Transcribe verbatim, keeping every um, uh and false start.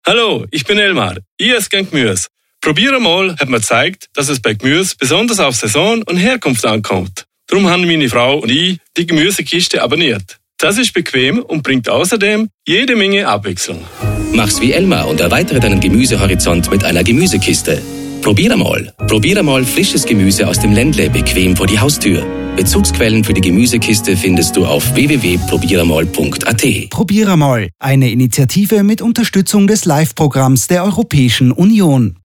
Hallo, ich bin Elmar. Ich esse gern Gemüse. Probier mal hat mir gezeigt, dass es bei Gemüse besonders auf Saison und Herkunft ankommt. Darum haben meine Frau und ich die Gemüsekiste abonniert. Das ist bequem und bringt außerdem jede Menge Abwechslung. Mach's wie Elmar und erweitere deinen Gemüsehorizont mit einer Gemüsekiste. Probier einmal. Probier einmal frisches Gemüse aus dem Ländle bequem vor die Haustür. Bezugsquellen für die Gemüsekiste findest du auf w w w punkt probiereinmal punkt a t. Probier einmal. Eine Initiative mit Unterstützung des Live-Programms der Europäischen Union.